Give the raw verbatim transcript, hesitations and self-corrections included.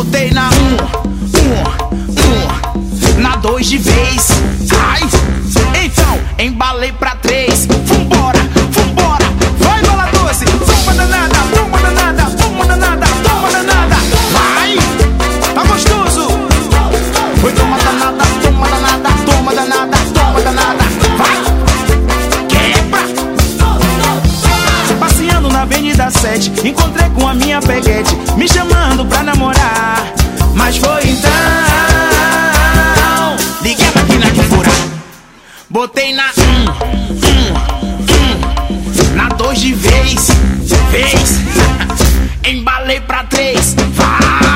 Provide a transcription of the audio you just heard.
Botei na um, um, um, na dois de vez. Ai, então embalei pra três. Vambora, vambora, vai bola doce. Toma danada, toma danada, toma danada, toma danada. Vai, tá gostoso. Foi toma danada, toma danada, toma danada, toma danada. Vai, quebra. Passeando na Avenida sete, encontrei com a minha peguete, me chamando pra namorar. Mas foi então, liguei a máquina de furar. Botei na um, um, um, na dois de vez, vez. Embalei pra três, vai.